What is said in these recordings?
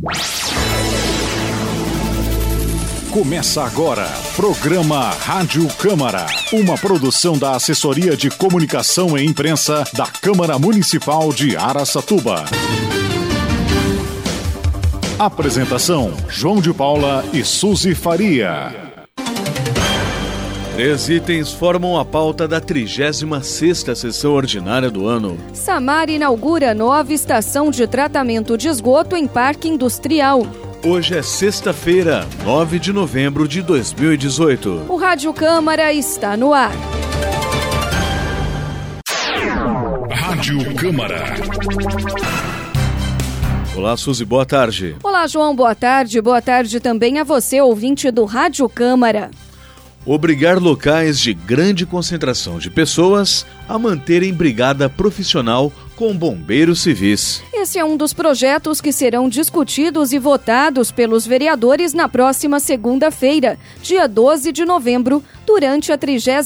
Começa agora, programa Rádio Câmara, uma produção da Assessoria de Comunicação e Imprensa da Câmara Municipal de Araçatuba. Apresentação, João de Paula e Suzy Faria. 3 itens formam a pauta da 36ª sessão ordinária do ano. Samar inaugura nova estação de tratamento de esgoto em Parque Industrial. Hoje é sexta-feira, 9 de novembro de 2018. O Rádio Câmara está no ar. Rádio Câmara. Olá, Suzy, boa tarde. Olá, João, boa tarde. Boa tarde também a você, ouvinte do Rádio Câmara. Obrigar locais de grande concentração de pessoas a manterem brigada profissional com bombeiros civis. Esse é um dos projetos que serão discutidos e votados pelos vereadores na próxima segunda-feira, dia 12 de novembro, durante a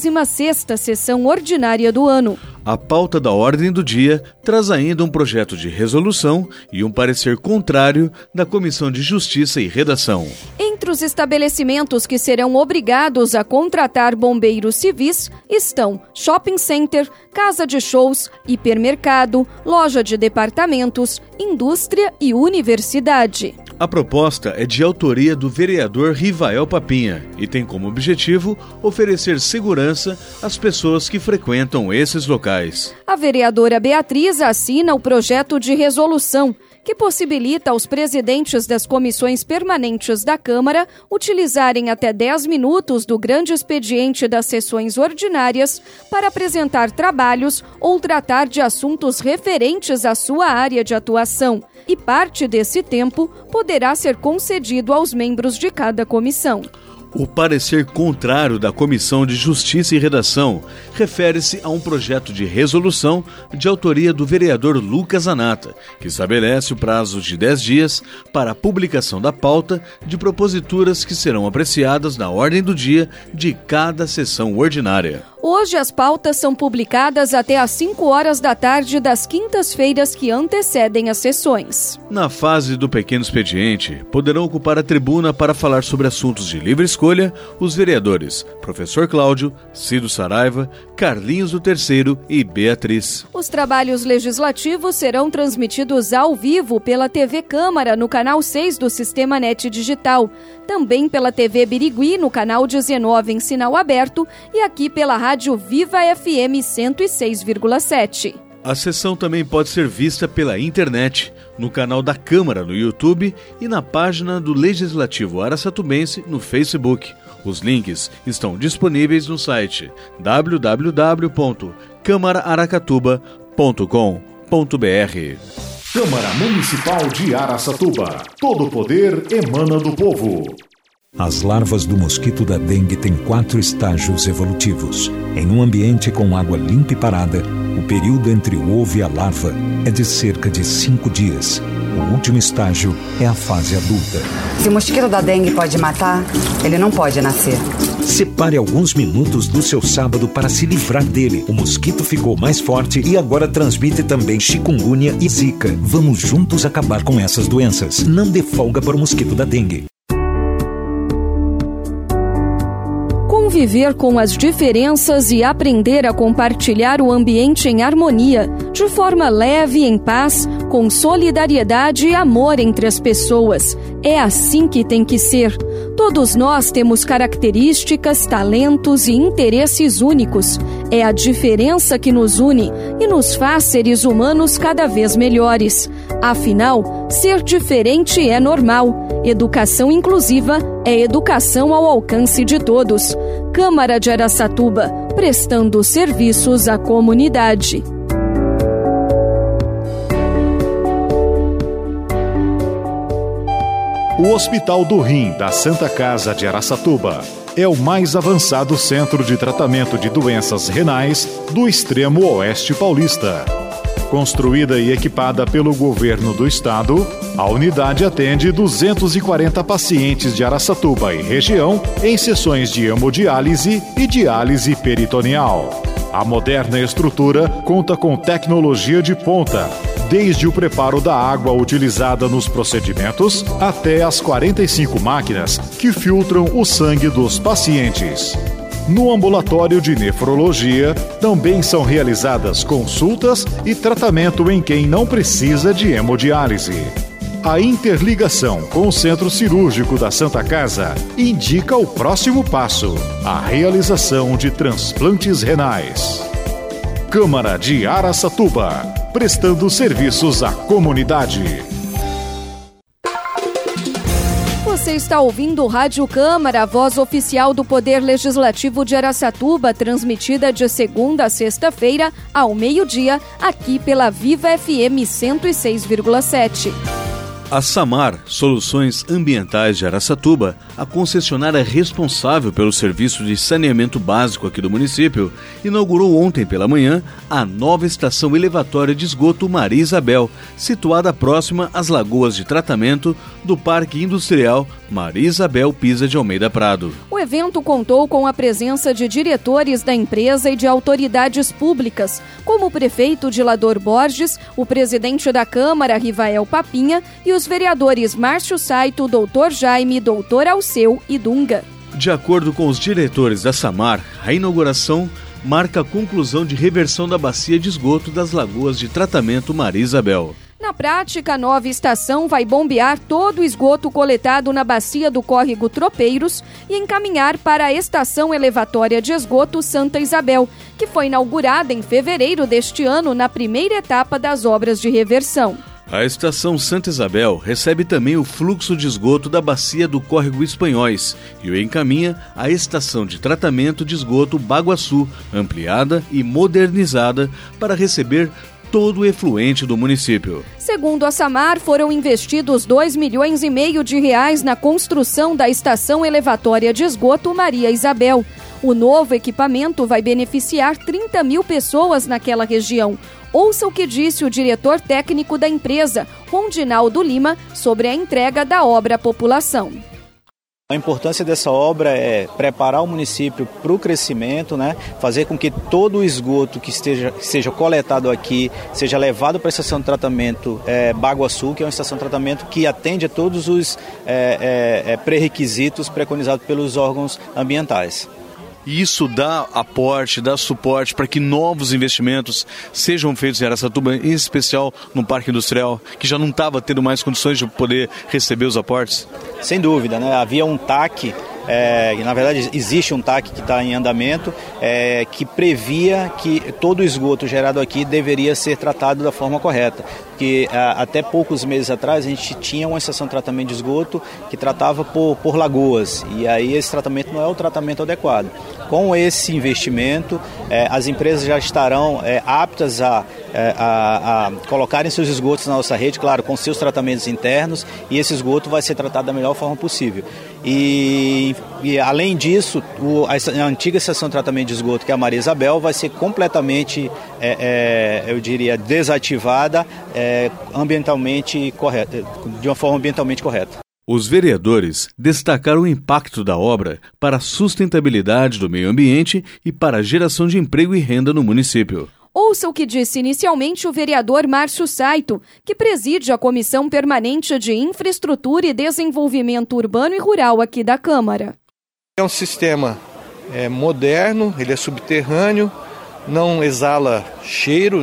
36ª sessão ordinária do ano. A pauta da ordem do dia traz ainda um projeto de resolução e um parecer contrário da Comissão de Justiça e Redação. Entre os estabelecimentos que serão obrigados a contratar bombeiros civis estão shopping center, casa de shows, hipermercado, loja de departamentos, indústria e universidade. A proposta é de autoria do vereador Rivael Papinha e tem como objetivo oferecer segurança às pessoas que frequentam esses locais. A vereadora Beatriz assina o projeto de resolução que possibilita aos presidentes das comissões permanentes da Câmara utilizarem até 10 minutos do grande expediente das sessões ordinárias para apresentar trabalhos ou tratar de assuntos referentes à sua área de atuação. E parte desse tempo poderá ser concedido aos membros de cada comissão. O parecer contrário da Comissão de Justiça e Redação refere-se a um projeto de resolução de autoria do vereador Lucas Anata, que estabelece o prazo de 10 dias para a publicação da pauta de proposituras que serão apreciadas na ordem do dia de cada sessão ordinária. Hoje as pautas são publicadas até às 5 horas da tarde das quintas-feiras que antecedem as sessões. Na fase do pequeno expediente, poderão ocupar a tribuna para falar sobre assuntos de livre escolha os vereadores Professor Cláudio, Cido Saraiva, Carlinhos do Terceiro e Beatriz. Os trabalhos legislativos serão transmitidos ao vivo pela TV Câmara no canal 6 do Sistema NET Digital, também pela TV Birigui no canal 19 em sinal aberto e aqui pela Rádio Viva FM 106,7. A sessão também pode ser vista pela internet, no canal da Câmara no YouTube e na página do Legislativo Araçatubense no Facebook. Os links estão disponíveis no site www.câmaraaracatuba.com.br. Câmara Municipal de Araçatuba. Todo o poder emana do povo. As larvas do mosquito da dengue têm 4 estágios evolutivos. Em um ambiente com água limpa e parada, o período entre o ovo e a larva é de cerca de 5 dias. O último estágio é a fase adulta. Se o mosquito da dengue pode matar, ele não pode nascer. Separe alguns minutos do seu sábado para se livrar dele. O mosquito ficou mais forte e agora transmite também chikungunya e zika. Vamos juntos acabar com essas doenças. Não dê folga para o mosquito da dengue. Conviver com as diferenças e aprender a compartilhar o ambiente em harmonia, de forma leve e em paz, com solidariedade e amor entre as pessoas. É assim que tem que ser. Todos nós temos características, talentos e interesses únicos. É a diferença que nos une e nos faz seres humanos cada vez melhores. Afinal, ser diferente é normal. Educação inclusiva é educação ao alcance de todos. Câmara de Araçatuba, prestando serviços à comunidade. O Hospital do Rim da Santa Casa de Araçatuba é o mais avançado centro de tratamento de doenças renais do extremo oeste paulista. Construída e equipada pelo governo do estado, a unidade atende 240 pacientes de Araçatuba e região em sessões de hemodiálise e diálise peritoneal. A moderna estrutura conta com tecnologia de ponta, desde o preparo da água utilizada nos procedimentos até as 45 máquinas que filtram o sangue dos pacientes. No ambulatório de nefrologia, também são realizadas consultas e tratamento em quem não precisa de hemodiálise. A interligação com o Centro Cirúrgico da Santa Casa indica o próximo passo: a realização de transplantes renais. Câmara de Araçatuba, prestando serviços à comunidade. Você está ouvindo o Rádio Câmara, a voz oficial do Poder Legislativo de Araçatuba, transmitida de segunda a sexta-feira, ao meio-dia, aqui pela Viva FM 106,7. A Samar Soluções Ambientais de Araçatuba, a concessionária responsável pelo serviço de saneamento básico aqui do município, inaugurou ontem pela manhã a nova estação elevatória de esgoto Maria Isabel, situada próxima às lagoas de tratamento do Parque Industrial Maria Isabel Pisa de Almeida Prado. O evento contou com a presença de diretores da empresa e de autoridades públicas, como o prefeito Dilador Borges, o presidente da Câmara, Rivael Papinha, e os vereadores Márcio Saito, Dr. Jaime, Dr. Alceu e Dunga. De acordo com os diretores da Samar, a inauguração marca a conclusão de reversão da bacia de esgoto das lagoas de tratamento Maria Isabel. Na prática, a nova estação vai bombear todo o esgoto coletado na bacia do córrego Tropeiros e encaminhar para a estação elevatória de esgoto Santa Isabel, que foi inaugurada em fevereiro deste ano na primeira etapa das obras de reversão. A estação Santa Isabel recebe também o fluxo de esgoto da bacia do córrego Espanhóis e o encaminha à estação de tratamento de esgoto Baguaçu, ampliada e modernizada para receber todo o efluente do município. Segundo a Samar, foram investidos R$2,5 milhões na construção da estação elevatória de esgoto Maria Isabel. O novo equipamento vai beneficiar 30 mil pessoas naquela região. Ouça o que disse o diretor técnico da empresa, Rondinaldo Lima, sobre a entrega da obra à população. A importância dessa obra é preparar o município para o crescimento, fazer com que todo o esgoto que seja coletado aqui seja levado para a estação de tratamento Baguaçu, que é uma estação de tratamento que atende a todos os pré-requisitos preconizados pelos órgãos ambientais. E isso dá aporte, dá suporte para que novos investimentos sejam feitos em Araçatuba, em especial no Parque Industrial, que já não estava tendo mais condições de poder receber os aportes? Sem dúvida, havia um TAC, e na verdade existe um TAC que está em andamento, que previa que todo o esgoto gerado aqui deveria ser tratado da forma correta. Porque até poucos meses atrás a gente tinha uma estação de tratamento de esgoto que tratava por lagoas, e aí esse tratamento não é o tratamento adequado. Com esse investimento, as empresas já estarão aptas a colocarem seus esgotos na nossa rede, claro, com seus tratamentos internos, e esse esgoto vai ser tratado da melhor forma possível. E além disso, a antiga estação de tratamento de esgoto, que é a Maria Isabel, vai ser completamente, eu diria, desativada, ambientalmente correta, de uma forma ambientalmente correta. Os vereadores destacaram o impacto da obra para a sustentabilidade do meio ambiente e para a geração de emprego e renda no município. Ouça o que disse inicialmente o vereador Márcio Saito, que preside a Comissão Permanente de Infraestrutura e Desenvolvimento Urbano e Rural aqui da Câmara. É um sistema moderno, ele é subterrâneo, não exala cheiro,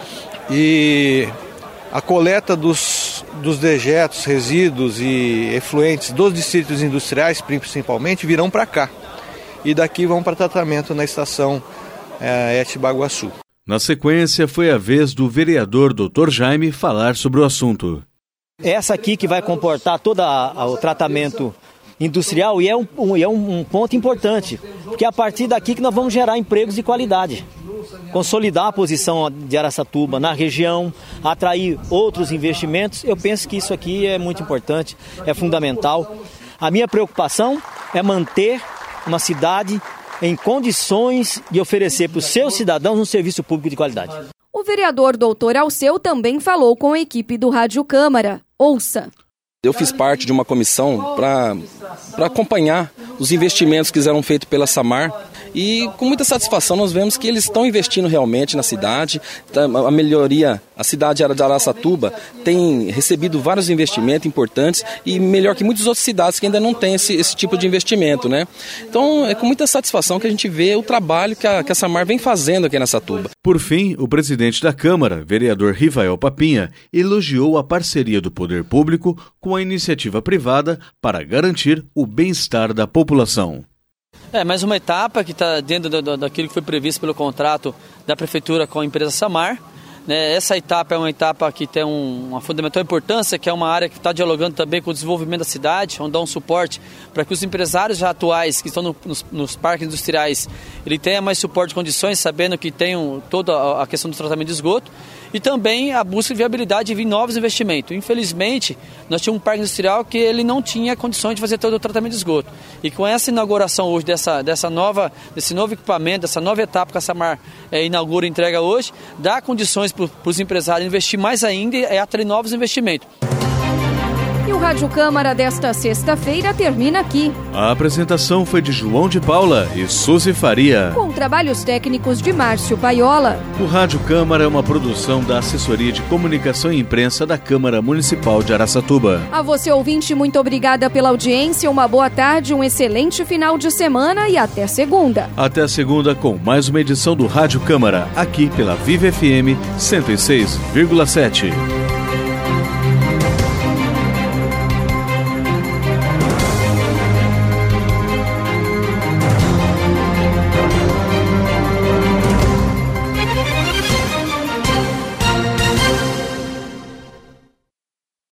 E a coleta dos dejetos, resíduos e efluentes dos distritos industriais, principalmente, virão para cá. E daqui vão para tratamento na estação Baguaçu. Na sequência, foi a vez do vereador Dr. Jaime falar sobre o assunto. Essa aqui que vai comportar todo o tratamento industrial e é um ponto importante, porque é a partir daqui que nós vamos gerar empregos de qualidade. Consolidar a posição de Araçatuba na região, atrair outros investimentos, eu penso que isso aqui é muito importante, é fundamental. A minha preocupação é manter uma cidade em condições de oferecer para os seus cidadãos um serviço público de qualidade. O vereador Dr. Alceu também falou com a equipe do Rádio Câmara. Ouça. Eu fiz parte de uma comissão para acompanhar os investimentos que eram feitos pela Samar E com muita satisfação nós vemos que eles estão investindo realmente na cidade, a melhoria, a cidade de Araçatuba tem recebido vários investimentos importantes e melhor que muitas outras cidades que ainda não têm esse tipo de investimento, né? Então é com muita satisfação que a gente vê o trabalho que a Samar vem fazendo aqui na Araçatuba. Por fim, o presidente da Câmara, vereador Rivael Papinha, elogiou a parceria do poder público com a iniciativa privada para garantir o bem-estar da população. Mais uma etapa que está dentro daquilo que foi previsto pelo contrato da Prefeitura com a empresa Samar. Essa etapa é uma etapa que tem uma fundamental importância, que é uma área que está dialogando também com o desenvolvimento da cidade, onde dá um suporte para que os empresários já atuais que estão nos parques industriais, ele tenha mais suporte de condições, sabendo que tem toda a questão do tratamento de esgoto, e também a busca de viabilidade de vir novos investimentos. Infelizmente, nós tínhamos um parque industrial que ele não tinha condições de fazer todo o tratamento de esgoto. E com essa inauguração hoje desse novo equipamento, dessa nova etapa que a Samar inaugura e entrega hoje, dá condições para os empresários investir mais ainda e atrair novos investimentos. E o Rádio Câmara desta sexta-feira termina aqui. A apresentação foi de João de Paula e Suzy Faria, com trabalhos técnicos de Márcio Paiola. O Rádio Câmara é uma produção da Assessoria de Comunicação e Imprensa da Câmara Municipal de Araçatuba. A você, ouvinte, muito obrigada pela audiência, uma boa tarde, um excelente final de semana e até segunda. Até segunda com mais uma edição do Rádio Câmara, aqui pela Viva FM 106,7.